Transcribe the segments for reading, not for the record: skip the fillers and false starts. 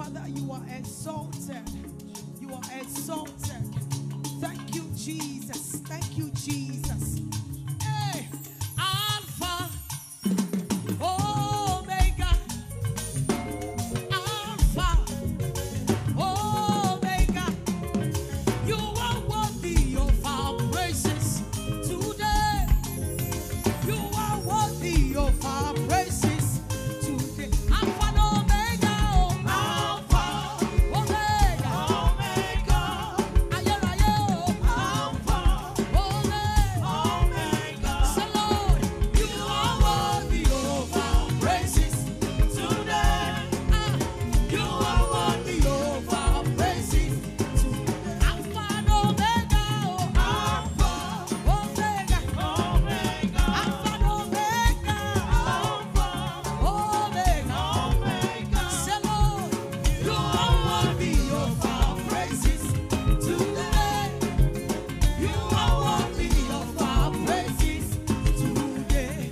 Father, you are exalted. You are exalted. Thank you, Jesus. Thank you, Jesus. Hey, Alpha, Omega, Alpha, Omega. You are worthy of our praises today. You are worthy of our praises today. Alpha and Omega, oh. Alpha, Omega, Omega. Ayérayé, oh. Alpha, Omega, Omega. So Lord, you are worthy of our praises today. You are worthy of our praises today. Alpha and Omega, oh. Alpha, Omega, Omega. Alpha and Omega, Alpha, Omega, Omega. Say, Lord, you are worthy of our praises today. You are worthy of our praises today.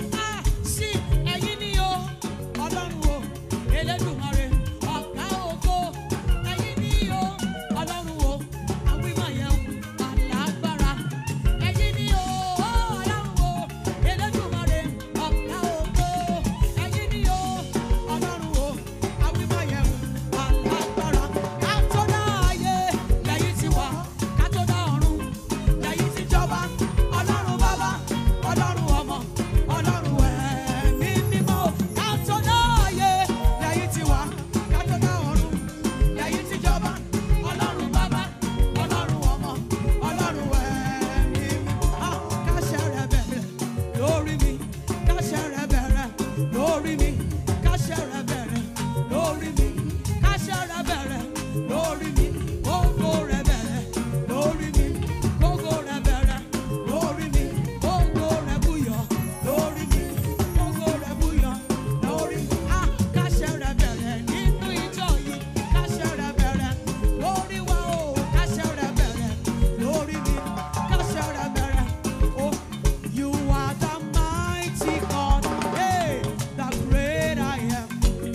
Sí, ẹ̀yin ni o, Ọlọ́run o, Elédùmarè, ọ̀gá ògo. Ẹ̀yin ni o, Ọlọ́run o, awímáyẹ̀wò, alágbára. Ẹ̀yin ni o, Ọlọ́run o, Elédùmarè, ọ̀gá ògo. Ẹ̀yin ni o, Ọlọ́run o, awímáyẹ̀wò, alágbára. Ká tó dá ayé, lẹ́yìn ti wà. Ká tó dá ọ̀run, lẹ́yìn ti jọba. Ọlọ́run Baba, Ọlọ́run Ọmọ, Ọlọ́run Ẹ̀mí Mímọ́. Ká tó dá ayé, lẹ́yìn ti wà. Ká tó dá ọ̀run, lẹ́yìn ti jọba. Ọlọ́run Baba, Ọlọ́run Ọmọ, Ọlọ́run Ẹ̀mí Mímọ́. Káṣẹ́ rẹ̀ bẹ̀rẹ̀ lórí mi. Káṣẹ́ rẹ̀ bẹ̀rẹ̀ lórí mi. Káṣẹ́ rẹ̀ bẹ̀rẹ̀ lórí mi. Káṣẹ́ rẹ̀ bẹ̀rẹ̀ lórí mi. Ògo rẹ̀ bẹ̀rẹ̀ lórí mi. Ògo rẹ̀ bẹ̀rẹ̀ lórí mi. Ògo rẹ̀ búyọ̀ lórí mi. Ògo rẹ̀ búyọ̀ lórí mi. Káṣẹ́ rẹ̀ bẹ̀rẹ̀ nínú ìjọ yìí. Káṣẹ́ rẹ̀ bẹ̀rẹ̀ lórí wa o. Káṣẹ́ rẹ̀ bẹ̀rẹ̀ lórí mi. Káṣẹ́ rẹ̀ bẹ̀rẹ̀. Oh, you are the mighty God. Hey, the great I am.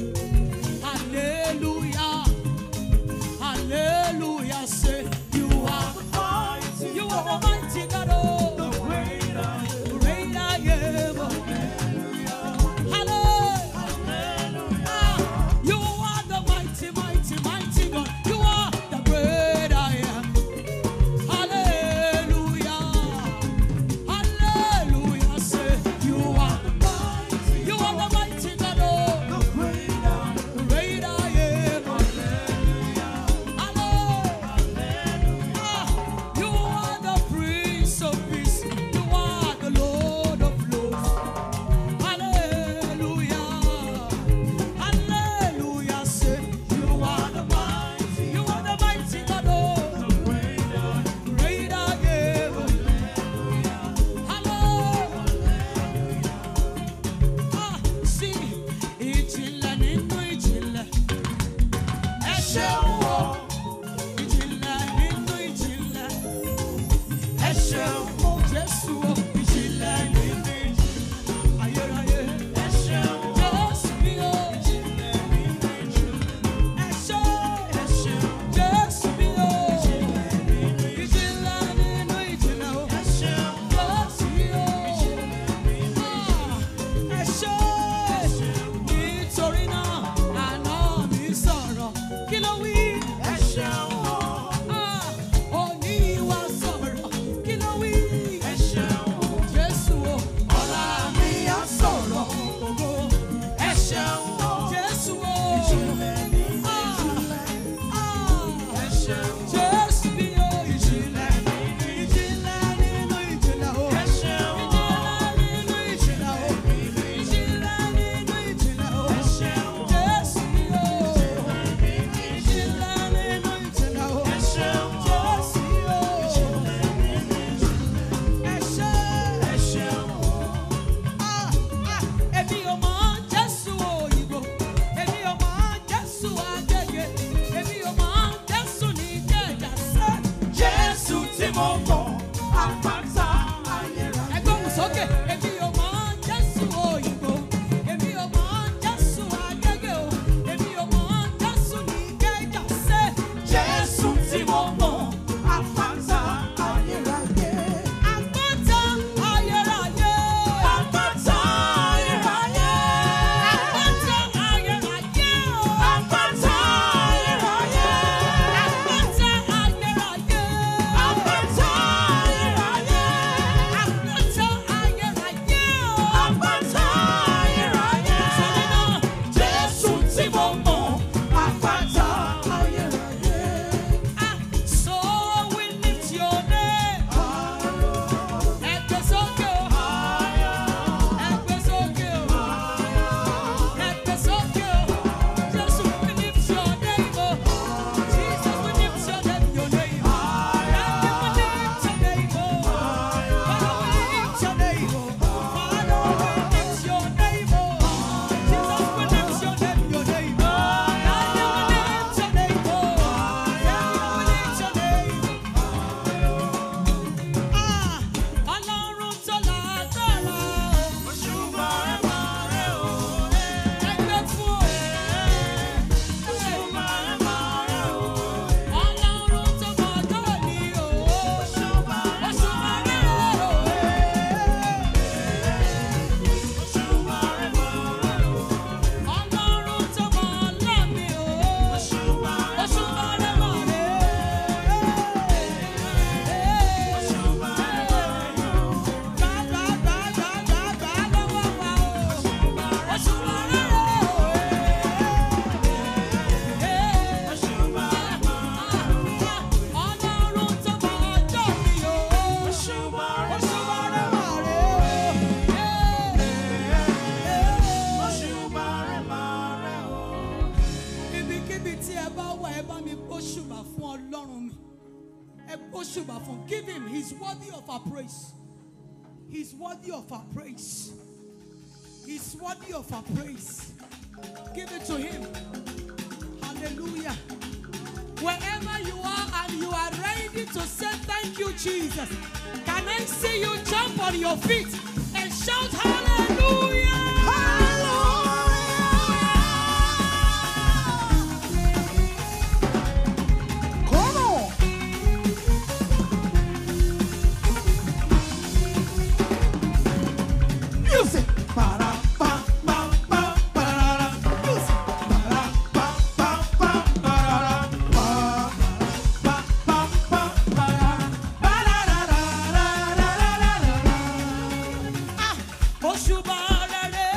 Hallelujah. Hallelujah. Say, you are the mighty God. Oh, the great I am. Great I am. Hallelujah. You are the mighty, mighty, mighty God. You are the great I am. Hallelujah. Hallelujah. Say, you are the mighty God. Oh, the great I am. Great I am. Hallelujah. You are the Give him. He's worthy of our praise. He's worthy of our praise. He's worthy of our praise. Give it to him. Hallelujah. Wherever you are and you are ready to say thank you, Jesus, can I see you jump on your feet and shout hallelujah? Hallelujah! Come on! Music! Oshubara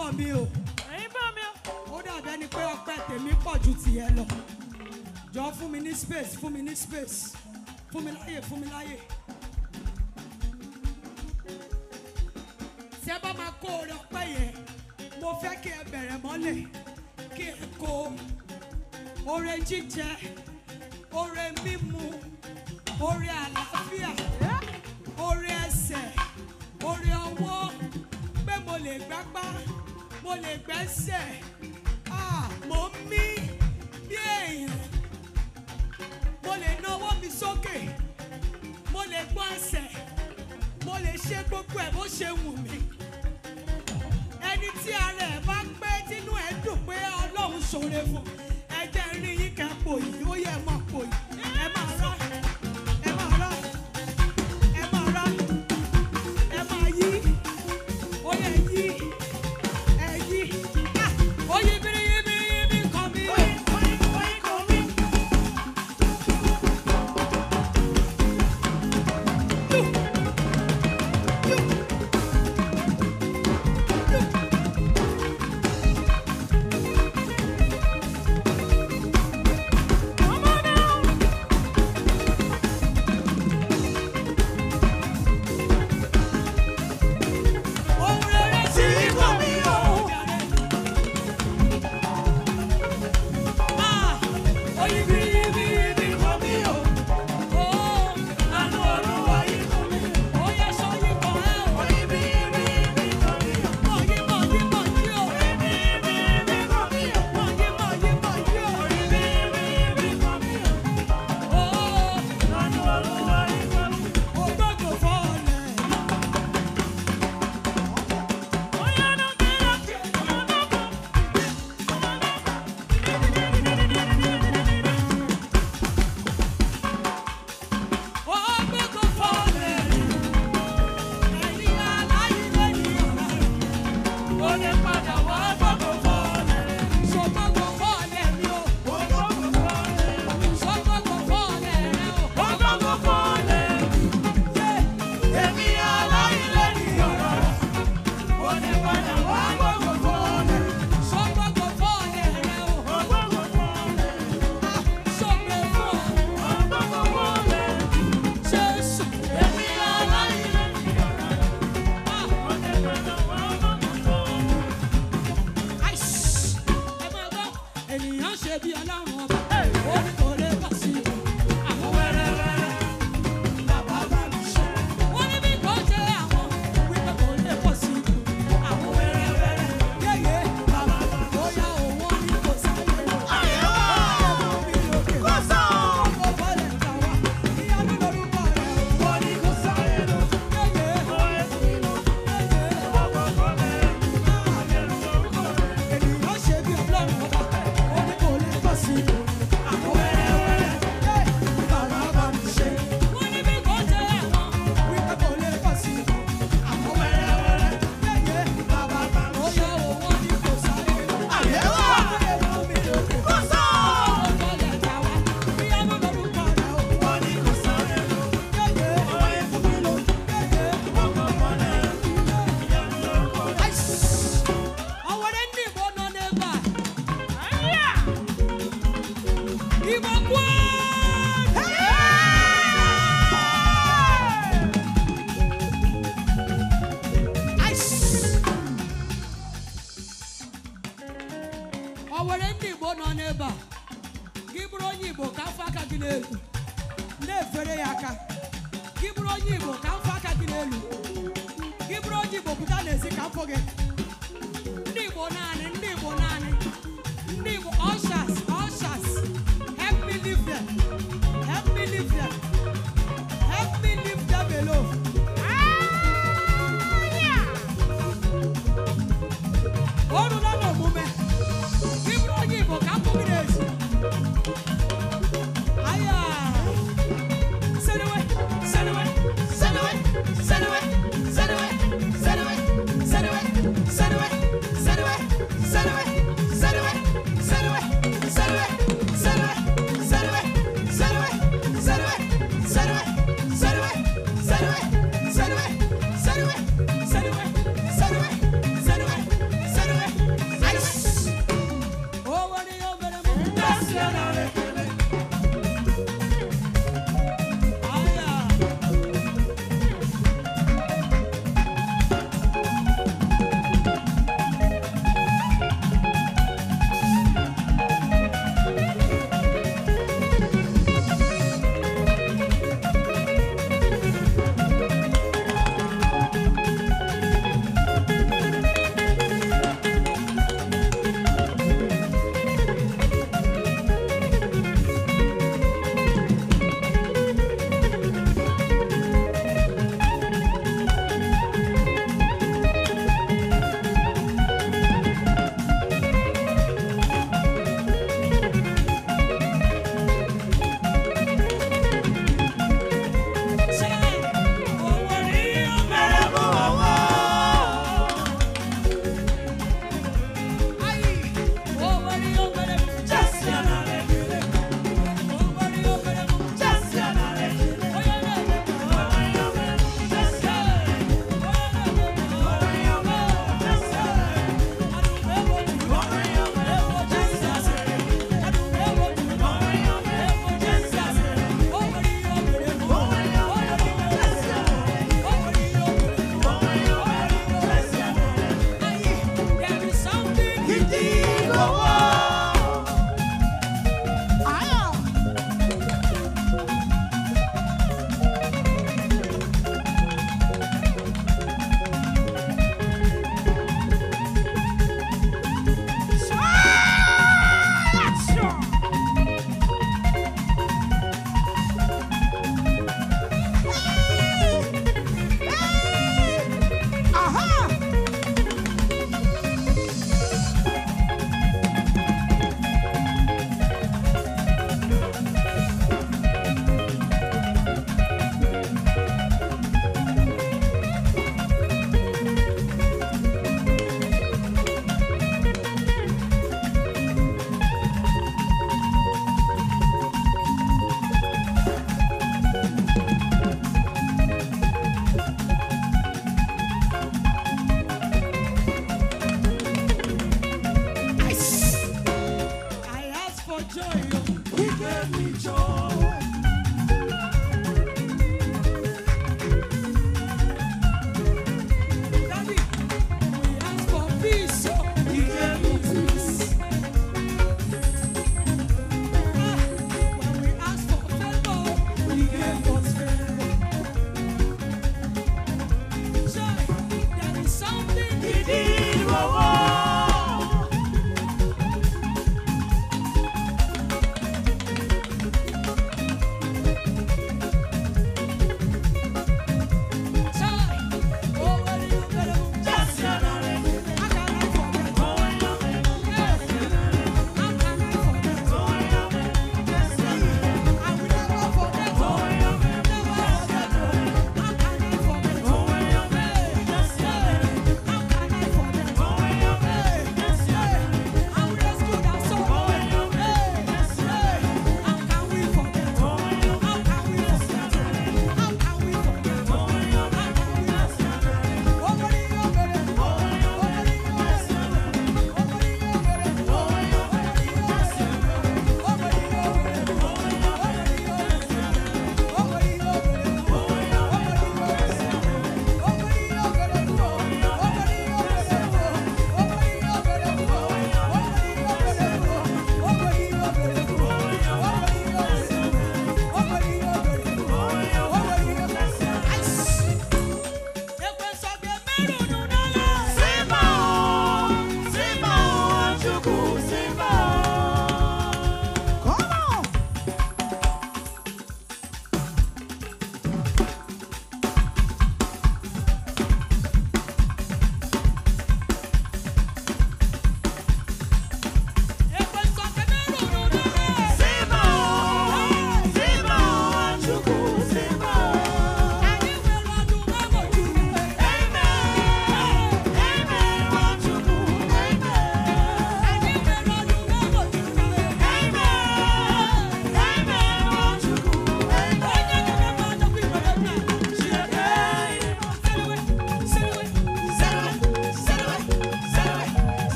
kàn mí o. Ó dàbí ẹni pé ọpẹ́ tèmi pọ̀ ju tìẹ lọ. Jọ fún mi ní space, fún mi ní space. Fún mi láyè, fún mi láyè. Tí ẹ bá máa kó oore ọpẹ́ yẹn, mo fẹ́ kí ẹ bẹ̀rẹ̀ mọ́lẹ̀, kí ẹ kó oore jíjẹ, oore mímu, oore àlàáfíà, oore ẹsẹ̀, oore ọwọ́, pé mo lè gbápá, mo lè gbẹ́sẹ̀, mo ń mí bí èèyàn, mo lè nawọ́ mi sókè, mo lè gbọ́ ẹsẹ̀, mo lè ṣe gbogbo ẹ̀ bó ṣe wù mí. Ẹni tí ara ẹ̀ bá pé tínú ẹ̀ dùn pé Ọlọ́run ṣoore fún, ẹ jẹ́ rí yín kẹ́ pò yìí, ó yẹ máa pò yìí, ẹ máa rá, ẹ máa rá, ẹ máa rá, ẹ máa yí, ó yẹ yí, ẹ yí, ó yí bírí yí bírí yí bí kan mi.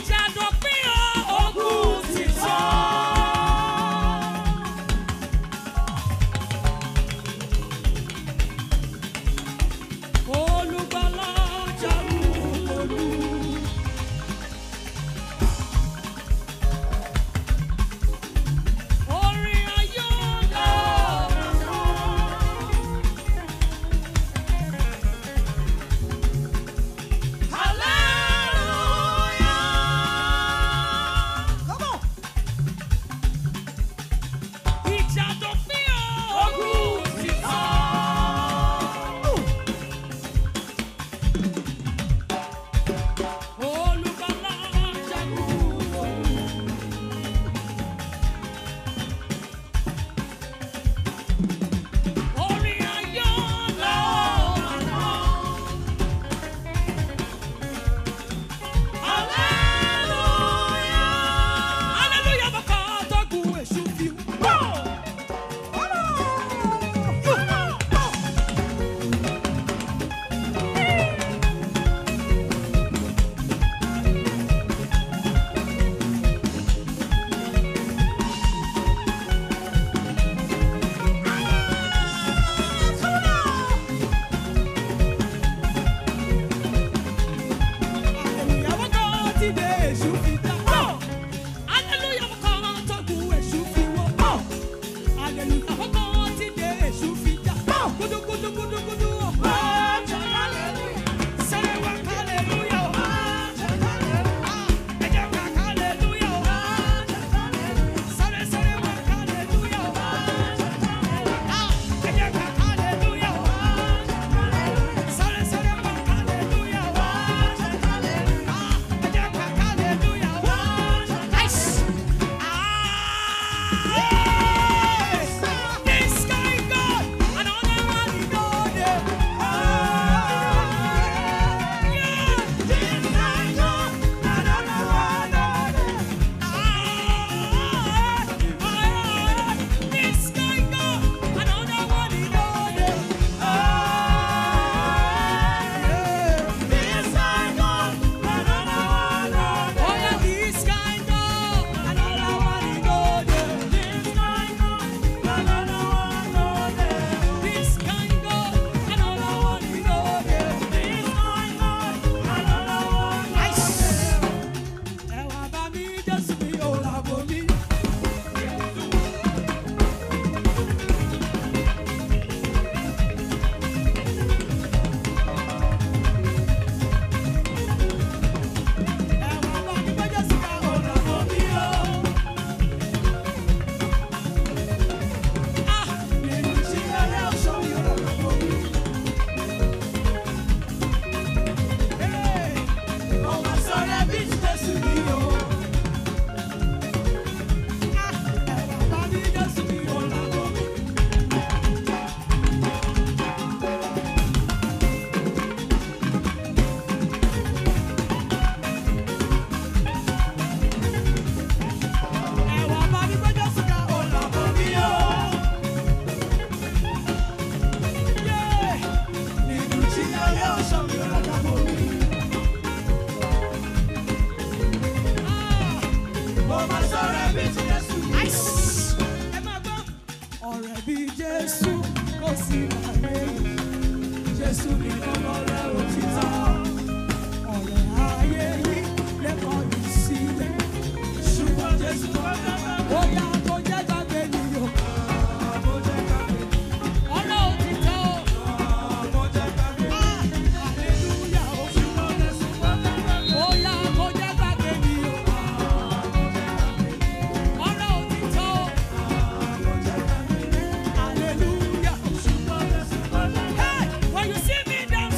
When you see me down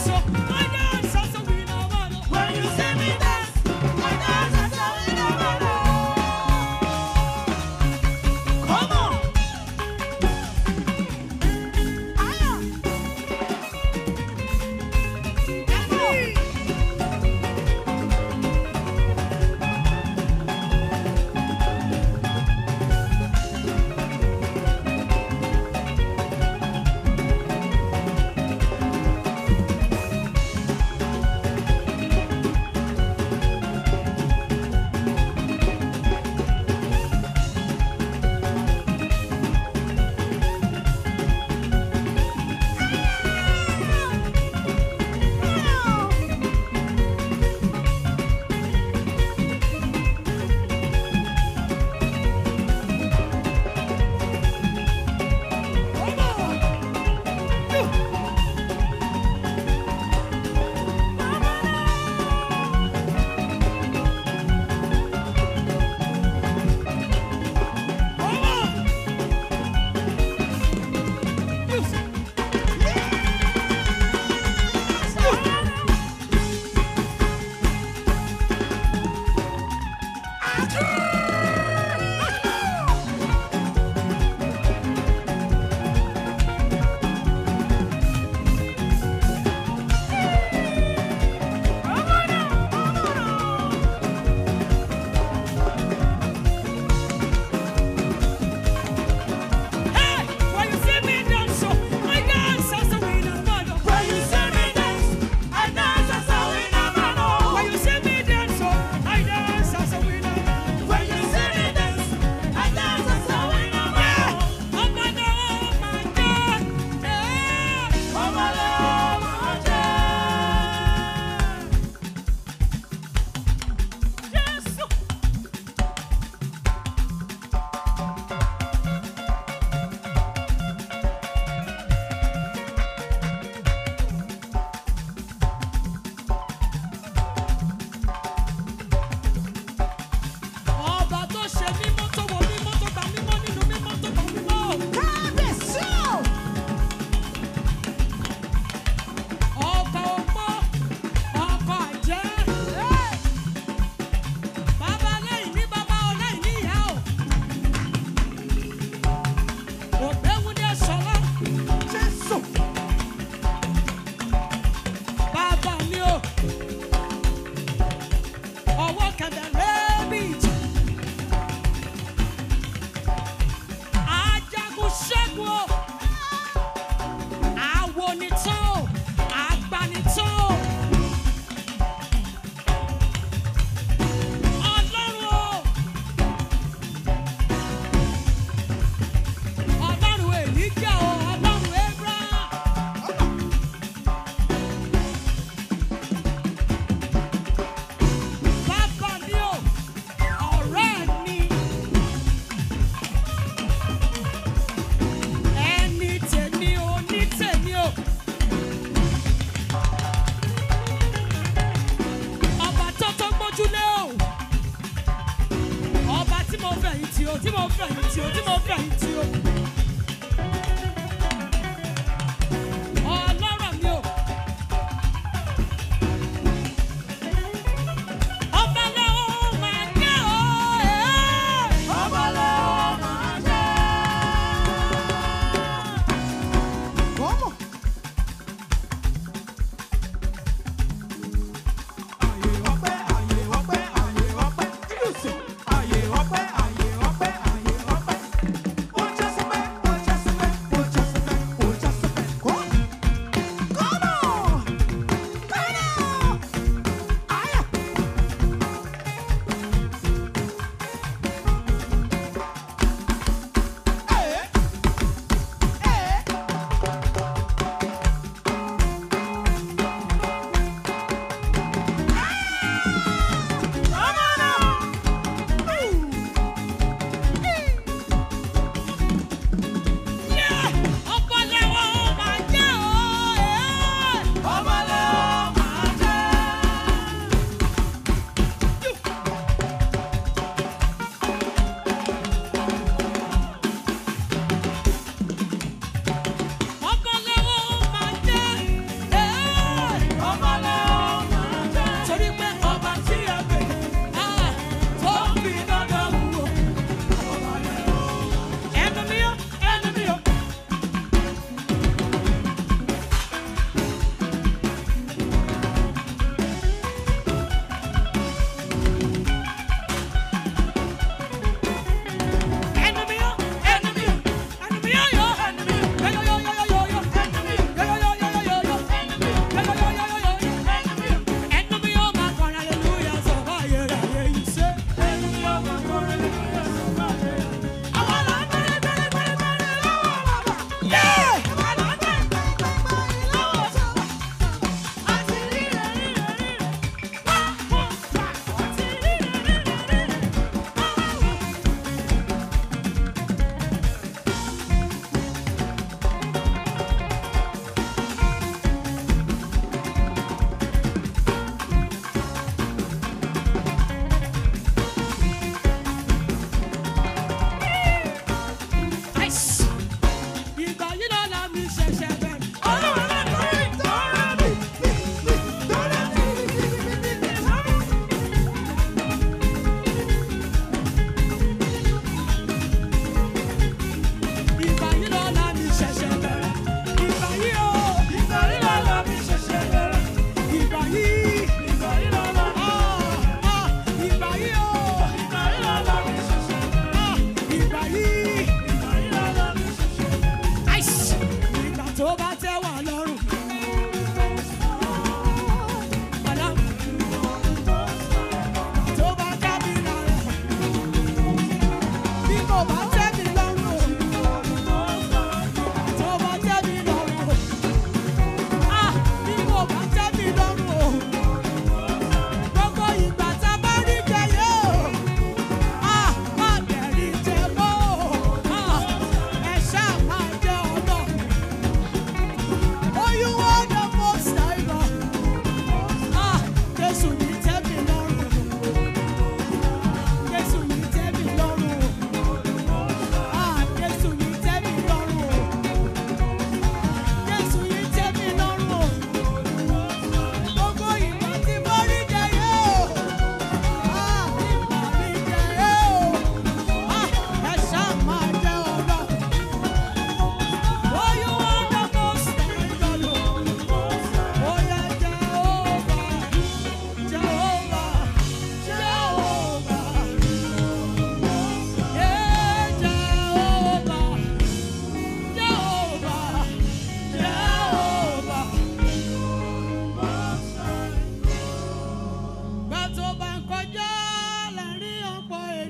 Just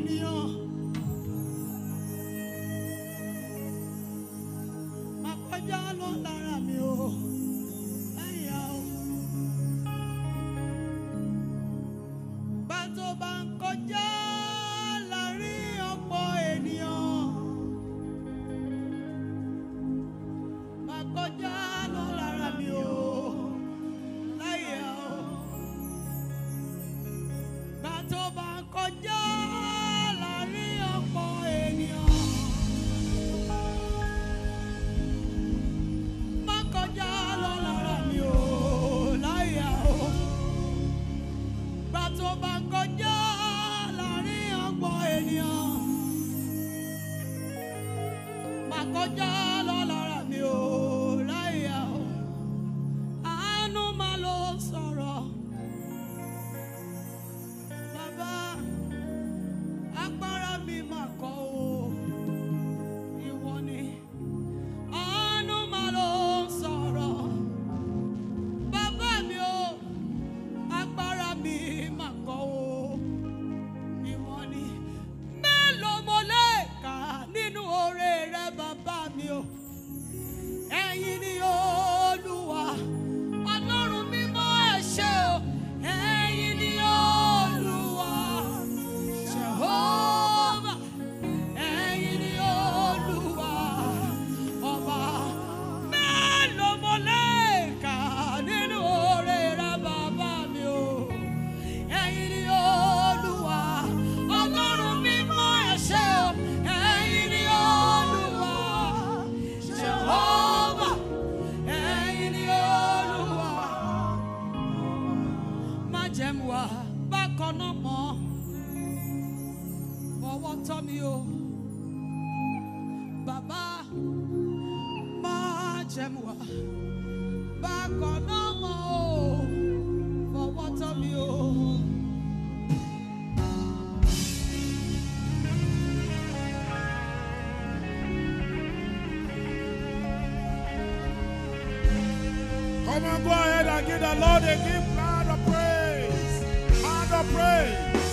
ènìyàn. Máa kọjá lọ lára mi o. Ẹ̀yà o. Bá tó bá ń kọjá láàrin ọ̀pọ̀ ènìyàn. Máa kọjá lọ lára mi o. Ẹ̀yà o. Bá tó bá ń kọjá láàrin ọ̀pọ̀ ènìyàn. Máa kọjá lọ lára mi o. Ẹ̀yà o. Bá tó bá ń kọjá láàrin ọ̀pọ̀ ènìyàn. Máa kọjá lọ lára mi o. Ẹ̀yà o. Àánú máa lọ sọ̀rọ̀. Bàbá, agbára mi máa kọ́ o. Ìwọ ni. Àánú máa lọ sọ̀rọ̀. Bàbá mi o, agbára mi máa kọ́ o. Ìwọ ni. Mélòó mo lè kà nínú oore rẹ bàbá mi o. Ẹ̀yin ni Olúwa. Ọlọ́run mímọ́ ẹ ṣé o. Ẹ̀yin ni Olúwa. Jehovah. Ẹ̀yin ni Olúwa. Ọba. Mélòó mo lè kà nínú oore rẹ bàbá mi o. Ẹ̀yin ni Olúwa. Ọlọ́run mímọ́ ẹ ṣé o. Ẹ̀yin ni Olúwa. Jehovah. Ẹ̀yin ni Olúwa. Májẹ̀mú wa bákan náà mọ́. Fọwọ́ tọ́ mi o. Bàbá, májẹ̀mú wa bákan náà mọ́ o. Fọwọ́ tọ́ mi o. Come on, go ahead and give the Lord a gift, loud of praise. Loud of praise.